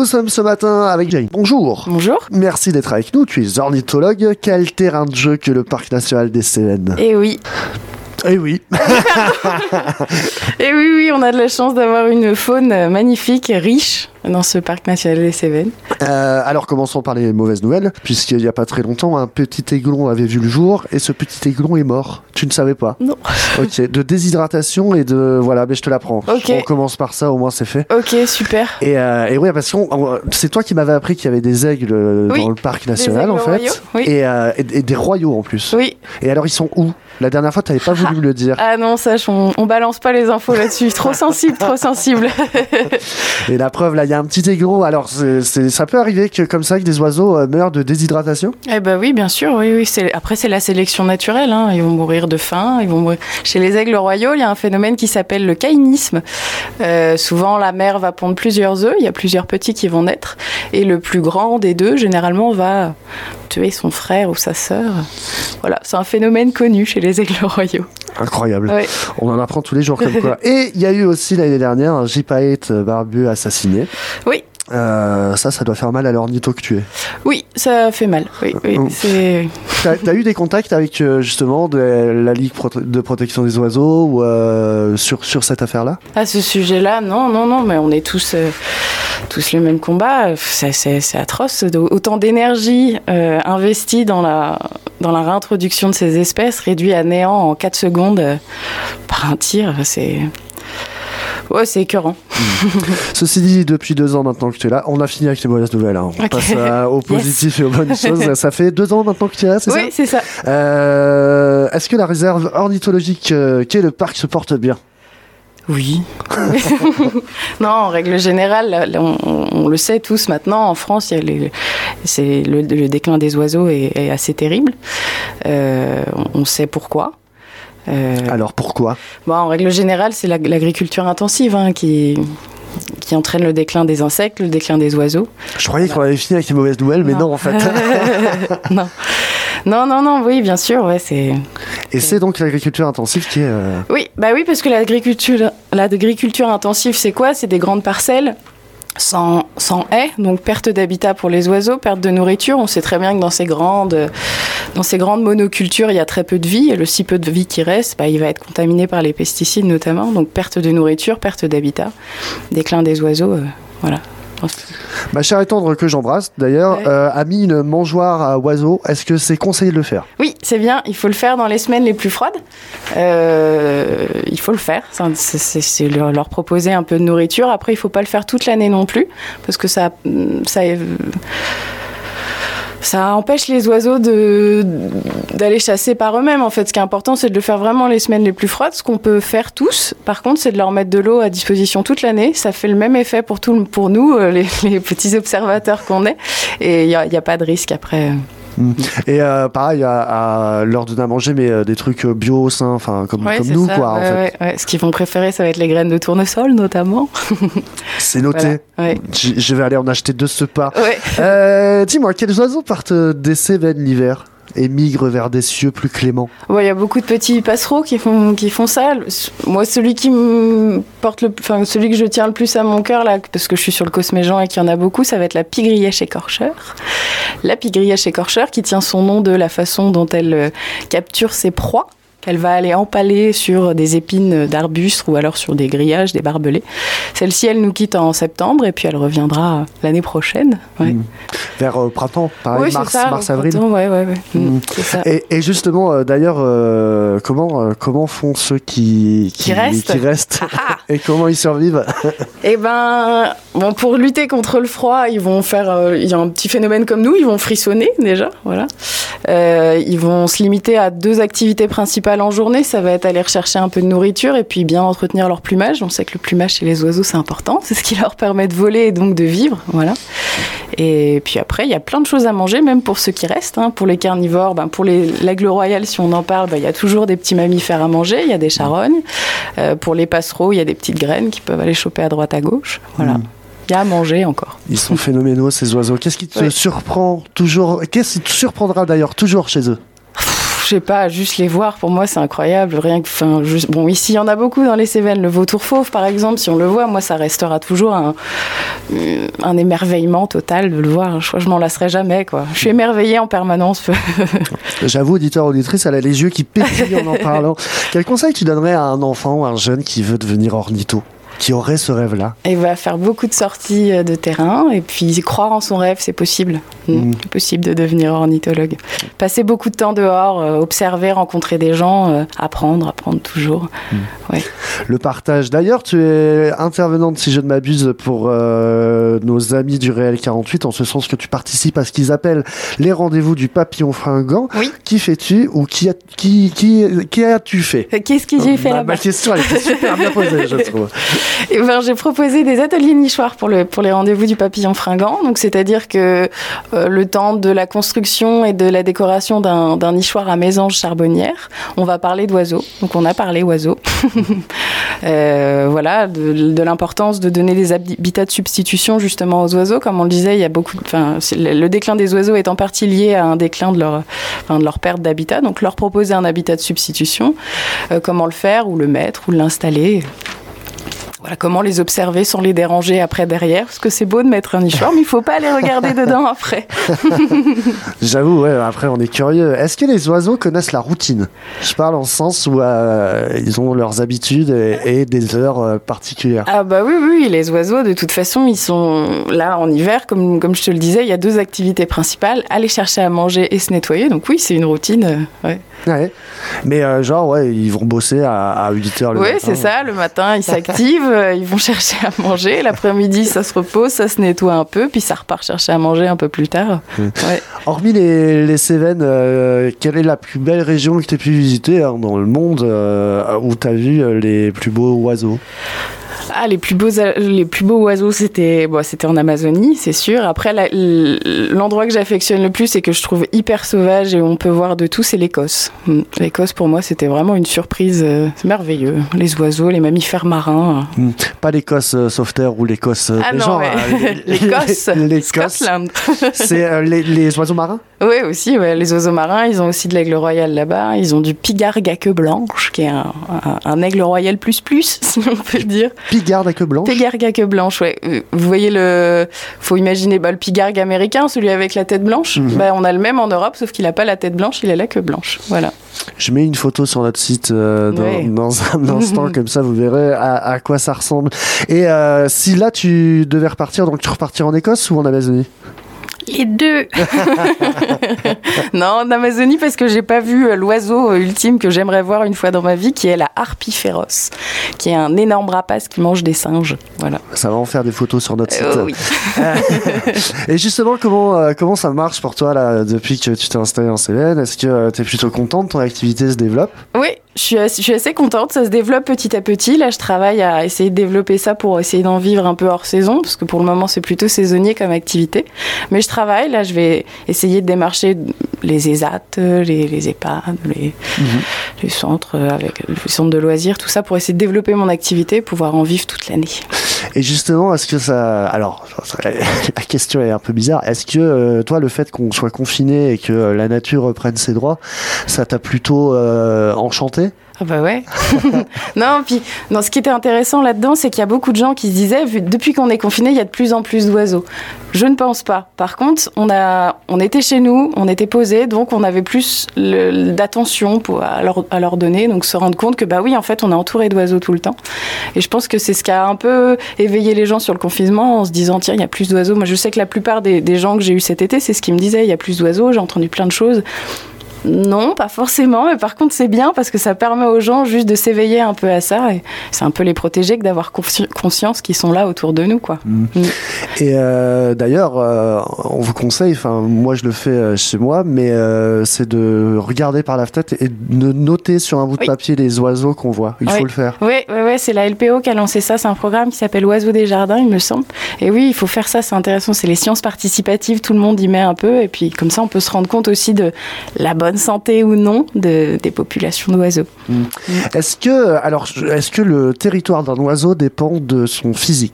Nous sommes ce matin avec Jane. Bonjour. Bonjour. Merci d'être avec nous. Tu es ornithologue. Quel terrain de jeu que le parc national des Cévennes. Eh oui. Eh oui. Et oui, oui, on a de la chance d'avoir une faune magnifique, riche dans ce parc national des Cévennes. Euh, alors commençons par les mauvaises nouvelles, puisqu'il n'y a pas très longtemps, un petit aiglon avait vu le jour et ce petit aiglon est mort. Tu ne savais pas? Non. Ok, de déshydratation et de... Voilà, mais je te l'apprends. Okay. On commence par ça, au moins c'est fait. Ok, super. Et, euh, et oui, parce que c'est toi qui m'avais appris qu'il y avait des aigles oui, dans le parc national, en fait. Royaux, oui. Et, euh, et, et des royaux en plus. Oui. Et alors, ils sont où? La dernière fois, tu n'avais pas voulu ah. me le dire. Ah non, sache, on, on balance pas les infos là-dessus. Trop sensible, trop sensible. Et la preuve, là, il y a un petit aiglon. Alors, c'est, c'est, ça peut arriver que comme ça, que des oiseaux euh, meurent de déshydratation? Eh ben oui, bien sûr. Oui, oui. C'est... Après, c'est la sélection naturelle. Hein. Ils vont mourir de faim. Ils vont mourir... Chez les aigles royaux, il y a un phénomène qui s'appelle le caïnisme. Euh, souvent, la mère va pondre plusieurs œufs. Il y a plusieurs petits qui vont naître. Et le plus grand des deux, généralement, va tuer son frère ou sa sœur. Voilà, c'est un phénomène connu chez les aigles royaux. Incroyable. Ouais. On en apprend tous les jours comme quoi. Et il y a eu aussi l'année dernière un gypaète barbu assassiné. Oui. Euh, ça, ça doit faire mal à l'ornitho que tu es. Oui, ça fait mal. Oui, oui, c'est... T'as, t'as eu des contacts avec euh, justement de la Ligue Prote- de protection des oiseaux ou euh, sur, sur cette affaire-là? À ce sujet-là, non, non, non, mais on est tous, euh, tous le même combat. C'est, c'est, c'est atroce. Autant d'énergie euh, investie dans la, dans la réintroduction de ces espèces réduit à néant en quatre secondes euh, par un tir, c'est... Ouais, c'est écœurant. Mmh. Ceci dit, depuis deux ans maintenant que tu es là, on a fini avec les mauvaises nouvelles. Hein. On okay. passe à, au positif yes. et aux bonnes choses. Ça fait deux ans maintenant que tu es là, c'est oui, ça? Oui, c'est ça. Euh, est-ce que la réserve ornithologique euh, qu'est le parc se porte bien? Oui. Non, en règle générale, on, on le sait tous maintenant, en France, il y a les, c'est le, le déclin des oiseaux est, est assez terrible. Euh, on sait pourquoi. Euh, Alors pourquoi? Bon, en règle générale, c'est la, l'agriculture intensive hein, qui, qui entraîne le déclin des insectes, le déclin des oiseaux. Je croyais voilà. qu'on avait fini avec les mauvaises nouvelles, mais non, non en fait. non. non, non, non, oui, bien sûr, ouais, c'est. Et c'est donc l'agriculture intensive qui est. Euh... Oui, bah oui, parce que l'agriculture, l'agriculture intensive, c'est quoi? C'est des grandes parcelles. Sans, sans haies, donc perte d'habitat pour les oiseaux, perte de nourriture. On sait très bien que dans ces grandes, dans ces grandes monocultures, il y a très peu de vie. Et le si peu de vie qui reste, bah, il va être contaminé par les pesticides notamment. Donc perte de nourriture, perte d'habitat, déclin des oiseaux, euh, voilà. Ma chère et tendre que j'embrasse d'ailleurs ouais. euh, a mis une mangeoire à oiseaux. Est-ce que c'est conseillé de le faire? Oui, c'est bien. Il faut le faire dans les semaines les plus froides. Euh, il faut le faire. C'est, c'est, c'est leur, leur proposer un peu de nourriture. Après, il ne faut pas le faire toute l'année non plus parce que ça... ça Ça empêche les oiseaux de, d'aller chasser par eux-mêmes. En fait, ce qui est important, c'est de le faire vraiment les semaines les plus froides. Ce qu'on peut faire tous, par contre, c'est de leur mettre de l'eau à disposition toute l'année. Ça fait le même effet pour, tout, pour nous, les, les petits observateurs qu'on est. Et il n'y a, a pas de risque après. Et euh, pareil, à, à leur donner à manger, mais euh, des trucs bio, sains, enfin comme, ouais, comme nous, ça. quoi. Ouais, en fait. ouais, ouais. Ce qu'ils vont préférer, ça va être les graines de tournesol, notamment. C'est noté. Voilà. Ouais. Je, je vais aller en acheter deux ce pas. Ouais. Euh, dis-moi, quels oiseaux partent des Cévennes l'hiver et migrent vers des cieux plus cléments? Il ouais, y a beaucoup de petits passereaux qui font, qui font ça. Moi, celui qui me porte le, enfin, celui que je tiens le plus à mon cœur, là, parce que je suis sur le Cosméjean et qu'il y en a beaucoup, ça va être la pie-grièche écorcheur. La pie-grièche écorcheur qui tient son nom de la façon dont elle euh, capture ses proies. qu'elle va aller empaler sur des épines d'arbustes ou alors sur des grillages, des barbelés. Celle-ci, elle nous quitte en septembre et puis elle reviendra l'année prochaine. Ouais. Mmh. Vers euh, printemps, pareil, oui, mars, ça, mars avril. Printemps, ouais, ouais, ouais. Mmh. C'est ça. Et, et justement, euh, d'ailleurs, euh, comment, euh, comment font ceux qui, qui, qui restent, qui restent et comment ils survivent? Eh ben, bon, pour lutter contre le froid, ils vont faire, euh, il y a un petit phénomène comme nous, ils vont frissonner déjà, voilà. Euh, ils vont se limiter à deux activités principales en journée, ça va être aller rechercher un peu de nourriture et puis bien entretenir leur plumage. On sait que le plumage chez les oiseaux c'est important, c'est ce qui leur permet de voler et donc de vivre, voilà. Et puis après, il y a plein de choses à manger, même pour ceux qui restent. Hein. Pour les carnivores, ben pour les, l'aigle royal, si on en parle, ben, il y a toujours des petits mammifères à manger, il y a des charognes. Euh, pour les passereaux, il y a des petites graines qui peuvent aller choper à droite à gauche, voilà. Mmh. Il y a à manger encore. Ils sont phénoménaux ces oiseaux. Qu'est-ce qui te ouais. surprend toujours? Qu'est-ce qui te surprendra d'ailleurs toujours chez eux? je sais pas, juste les voir, pour moi, c'est incroyable. Rien que, enfin, juste, bon, ici, il y en a beaucoup dans les Cévennes. Le vautour fauve, par exemple, si on le voit, moi, ça restera toujours un, un émerveillement total de le voir. Je crois que je m'en lasserai jamais, quoi. Je suis émerveillée en permanence. J'avoue, auditeur, auditrice, elle a les yeux qui pétillent en en parlant. Quel conseil tu donnerais à un enfant ou à un jeune qui veut devenir ornitho, qui aurait ce rêve-là? Il va faire beaucoup de sorties de terrain et puis croire en son rêve, c'est possible. Mmh. C'est possible de devenir ornithologue. Passer beaucoup de temps dehors, euh, observer, rencontrer des gens, euh, apprendre, apprendre toujours. Mmh. Ouais. Le partage. D'ailleurs, tu es intervenante, si je ne m'abuse, pour euh, nos amis du Réel quarante-huit, en ce sens que tu participes à ce qu'ils appellent les rendez-vous du papillon fringant. Oui. Qui fais-tu ou qui, a, qui, qui, qui as-tu fait? Qu'est-ce que j'ai fait ma, là-bas? Ma question, elle était super bien posée, je trouve. Et ben, j'ai proposé des ateliers nichoirs pour, le, pour les rendez-vous du papillon fringant. Donc, c'est-à-dire que euh, le temps de la construction et de la décoration d'un, d'un nichoir à mésange charbonnière, on va parler d'oiseaux. Donc, on a parlé oiseaux. euh, voilà, de, de l'importance de donner des habitats de substitution justement aux oiseaux. Comme on le disait, il y a beaucoup. Enfin, le déclin des oiseaux est en partie lié à un déclin de leur, enfin, de leur perte d'habitat. Donc, leur proposer un habitat de substitution. Euh, comment le faire, ou le mettre, ou l'installer. Voilà, comment les observer sans les déranger après derrière, parce que c'est beau de mettre un nichoir, mais il ne faut pas aller regarder dedans après. J'avoue, ouais, après on est curieux. Est-ce que les oiseaux connaissent la routine? Je parle en sens où euh, ils ont leurs habitudes et, et des heures euh, particulières. Ah bah oui, oui, les oiseaux, de toute façon, ils sont là en hiver, comme, comme je te le disais, il y a deux activités principales, aller chercher à manger et se nettoyer. Donc oui, c'est une routine, euh, ouais. Ouais. Mais euh, genre, ouais, ils vont bosser à, à huit heures le oui, matin. Oui, c'est ça, le matin, ils s'activent, ils vont chercher à manger, l'après-midi, ça se repose, ça se nettoie un peu, puis ça repart chercher à manger un peu plus tard. Ouais. Hormis les, les Cévennes, euh, quelle est la plus belle région que tu aies pu visiter hein, dans le monde euh, où tu as vu les plus beaux oiseaux? Ah, les plus beaux, les plus beaux oiseaux, c'était, bon, c'était en Amazonie, c'est sûr. Après, la, l'endroit que j'affectionne le plus et que je trouve hyper sauvage et où on peut voir de tout, c'est l'Écosse. L'Écosse, pour moi, c'était vraiment une surprise. C'est merveilleux. Les oiseaux, les mammifères marins. Mmh. Pas l'Écosse euh, Sauveterre ou l'Écosse euh, ah des non, gens. Ouais. Hein, L'Écosse, l'Écosse. Scotland. C'est euh, les, les oiseaux marins? Oui, aussi. Ouais. Les oiseaux marins, ils ont aussi de l'aigle royal là-bas. Ils ont du pigargue à queue blanche, qui est un, un, un aigle royal plus plus, si on peut dire. Pigargue à queue blanche. Pigargue à queue blanche, ouais. Vous voyez le, faut imaginer bah, le pigargue américain, celui avec la tête blanche. Mm-hmm. Bah, on a le même en Europe, sauf qu'il a pas la tête blanche, il a la queue blanche. Voilà. Je mets une photo sur notre site euh, dans, ouais. dans un instant, comme ça vous verrez à, à quoi ça ressemble. Et euh, si là tu devais repartir, donc tu repartir en Écosse ou en Amazonie? Les deux. Non, en Amazonie, parce que j'ai pas vu l'oiseau ultime que j'aimerais voir une fois dans ma vie, qui est la harpie féroce, qui est un énorme rapace qui mange des singes. Voilà. Ça va en faire des photos sur notre site. Euh, oui. Et justement, comment, euh, comment ça marche pour toi là, depuis que tu t'es installé en Cévennes? Est-ce que euh, tu es plutôt contente, ton activité se développe? Oui. Je suis, assez, je suis assez contente, ça se développe petit à petit. Là, je travaille à essayer de développer ça pour essayer d'en vivre un peu hors saison, parce que pour le moment, c'est plutôt saisonnier comme activité. Mais je travaille, là, je vais essayer de démarcher les ESAT, les, les EHPAD, les, mmh. les centres avec les centres de loisirs, tout ça, pour essayer de développer mon activité, pouvoir en vivre toute l'année. Et justement, est-ce que ça... Alors, la question est un peu bizarre. Est-ce que, euh, toi, le fait qu'on soit confiné et que euh, la nature reprenne ses droits, ça t'a plutôt euh, enchanté? Ah bah ouais. Non, puis non, ce qui était intéressant là-dedans, c'est qu'il y a beaucoup de gens qui se disaient, vu, depuis qu'on est confiné, il y a de plus en plus d'oiseaux. Je ne pense pas. Par contre, on a, on était chez nous, on était posés, donc on avait plus le, d'attention pour, à, leur, à leur donner, donc se rendre compte que bah oui, en fait, on est entouré d'oiseaux tout le temps. Et je pense que c'est ce qui a un peu éveillé les gens sur le confinement, en se disant tiens, il y a plus d'oiseaux. Moi, je sais que la plupart des, des gens que j'ai eu cet été, c'est ce qu'ils me disaient, il y a plus d'oiseaux, j'ai entendu plein de choses. Non, pas forcément, mais par contre c'est bien parce que ça permet aux gens juste de s'éveiller un peu à ça et c'est un peu les protéger que d'avoir consci- conscience qu'ils sont là autour de nous, quoi. Mmh. Mmh. Et euh, d'ailleurs, euh, on vous conseille, enfin moi je le fais chez moi, mais euh, c'est de regarder par la fenêtre et de noter sur un bout de oui. papier les oiseaux qu'on voit. Il oui. faut le faire. Oui, oui, oui, c'est la L P O qui a lancé ça, c'est un programme qui s'appelle Oiseaux des jardins, il me semble. Et oui, il faut faire ça, c'est intéressant, c'est les sciences participatives, tout le monde y met un peu et puis comme ça on peut se rendre compte aussi de la bonne santé ou non de, des populations d'oiseaux. Mmh. Est-ce que, alors, est-ce que le territoire d'un oiseau dépend de son physique ?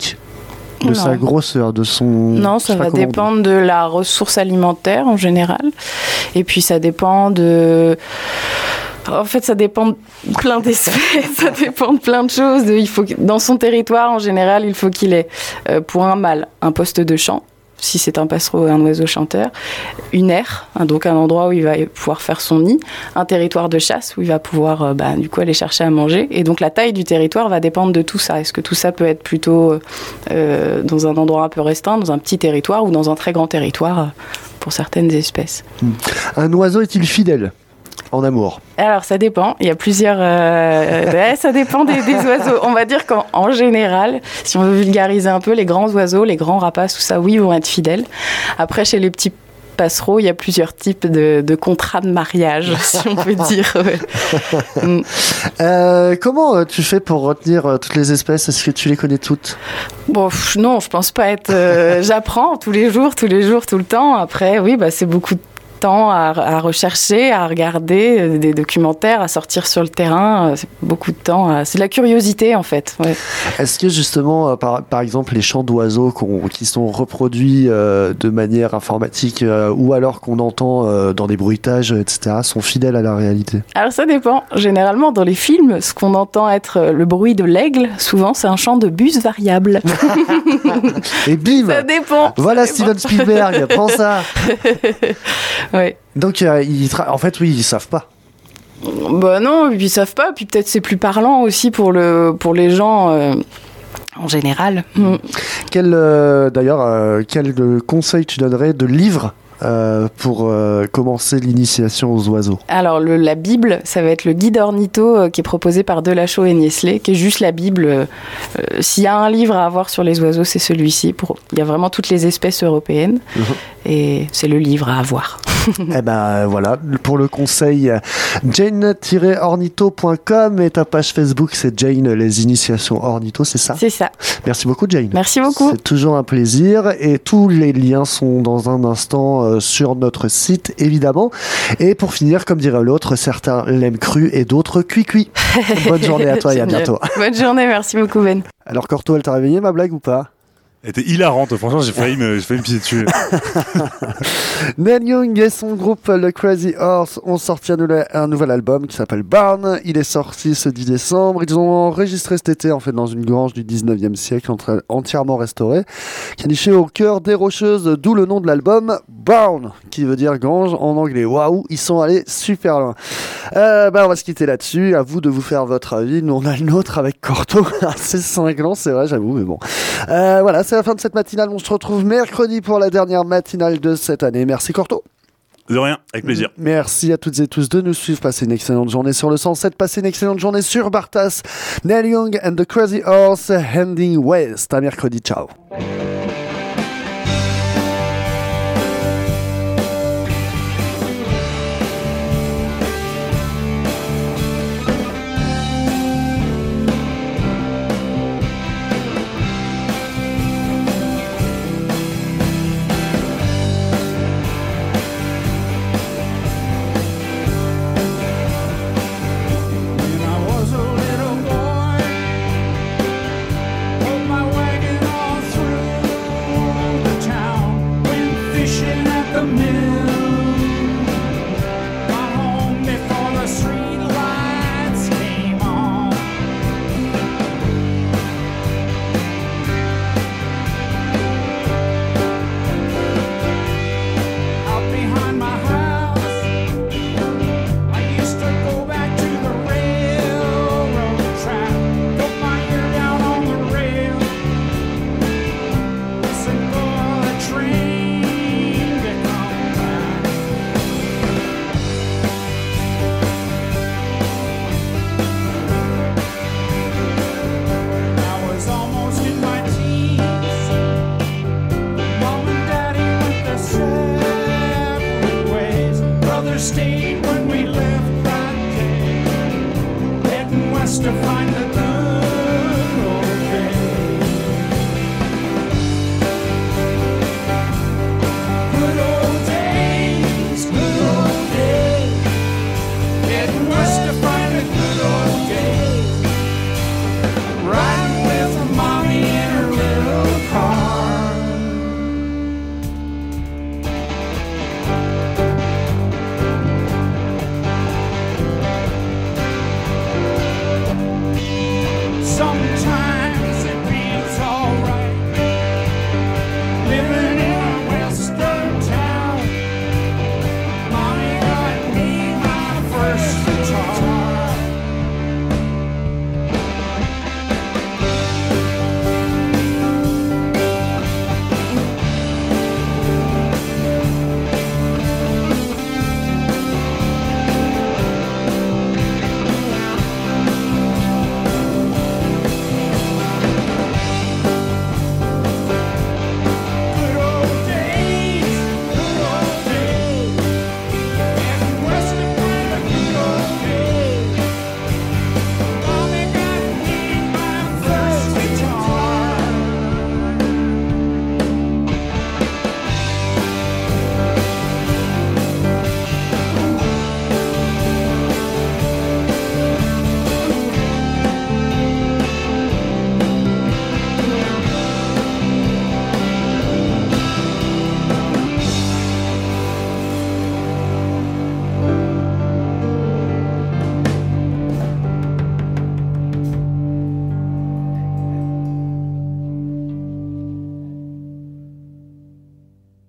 De Non. sa grosseur, de son... Non, ça va dépendre de la ressource alimentaire en général. Et puis ça dépend de... En fait, ça dépend de plein d'espèces, ça dépend de plein de choses. Il faut que, dans son territoire, en général, il faut qu'il ait, euh, pour un mâle, un poste de chant, si c'est un passereau et un oiseau chanteur, une aire, hein, donc un endroit où il va pouvoir faire son nid, un territoire de chasse où il va pouvoir euh, bah, du coup aller chercher à manger. Et donc la taille du territoire va dépendre de tout ça. Est-ce que tout ça peut être plutôt euh, dans un endroit un peu restreint, dans un petit territoire ou dans un très grand territoire euh, pour certaines espèces. Un oiseau est-il fidèle en amour? Alors ça dépend, il y a plusieurs... Euh, ouais, ça dépend des, des oiseaux. On va dire qu'en en général, si on veut vulgariser un peu, les grands oiseaux, les grands rapaces, tout ça, oui, vont être fidèles. Après, chez les petits passereaux, il y a plusieurs types de, de contrats de mariage, si on peut dire. Ouais. Mm. Euh, comment tu fais pour retenir euh, toutes les espèces? Est-ce que tu les connais toutes? Bon, pff, non, je pense pas être... Euh, j'apprends tous les jours, tous les jours, tout le temps. Après, oui, bah, c'est beaucoup de temps à, à rechercher, à regarder des documentaires, à sortir sur le terrain. C'est beaucoup de temps. À... C'est de la curiosité, en fait. Ouais. Est-ce que justement, par, par exemple, les chants d'oiseaux qu'on, qui sont reproduits euh, de manière informatique euh, ou alors qu'on entend euh, dans des bruitages, et cetera, sont fidèles à la réalité? Alors ça dépend. Généralement, dans les films, ce qu'on entend être le bruit de l'aigle, souvent, c'est un chant de bus variable. Et bim! Ça dépend. Voilà ça Steven dépend. Spielberg, prends ça! Ouais. Donc, euh, ils tra- en fait, oui, ils savent pas. Bah non, ils savent pas. Puis peut-être c'est plus parlant aussi pour, le, pour les gens euh, en général. Mm. Quel, euh, d'ailleurs, euh, quel euh, conseil tu donnerais de livre euh, pour euh, commencer l'initiation aux oiseaux? Alors le, la Bible, ça va être le guide ornitho euh, qui est proposé par Delachaux et Niesley, qui est juste la Bible. Euh, s'il y a un livre à avoir sur les oiseaux, c'est celui-ci. Pour, il y a vraiment toutes les espèces européennes. Mmh. Et c'est le livre à avoir. Eh ben voilà, pour le conseil, jane tiret ornitho point com et ta page Facebook, c'est Jane, les initiations ornitho, c'est ça? C'est ça. Merci beaucoup, Jane. Merci beaucoup. C'est toujours un plaisir et tous les liens sont dans un instant euh, sur notre site, évidemment. Et pour finir, comme dirait l'autre, certains l'aiment cru et d'autres cuit-cuit. Bonne journée à toi et à bientôt. Bonne journée, merci beaucoup, Ben. Alors, Corto, elle t'a réveillé, ma blague, ou pas? Elle était hilarante, franchement, j'ai failli me, j'ai failli me pied dessus. Neil Young et son groupe The Crazy Horse ont sorti un, un nouvel album qui s'appelle Barn. Il est sorti ce dix décembre. Ils ont enregistré cet été, en fait, dans une grange du dix-neuvième siècle, entre, entièrement restaurée, nichée au cœur des Rocheuses, d'où le nom de l'album, Barn, qui veut dire grange en anglais. Waouh, ils sont allés super loin. Euh, bah, on va se quitter là-dessus. À vous de vous faire votre avis. Nous, on a le nôtre avec Corto. C'est cinglant, c'est vrai, j'avoue, mais bon. Euh, voilà, c'est la fin de cette matinale. On se retrouve mercredi pour la dernière matinale de cette année. Merci Corto. De rien, avec plaisir. Merci à toutes et tous de nous suivre. Passez une excellente journée sur le cent sept. Passez une excellente journée sur Bartas. Neil Young and the Crazy Horse, Heading West. À mercredi. Ciao. Stayed when we left that day, heading west to find the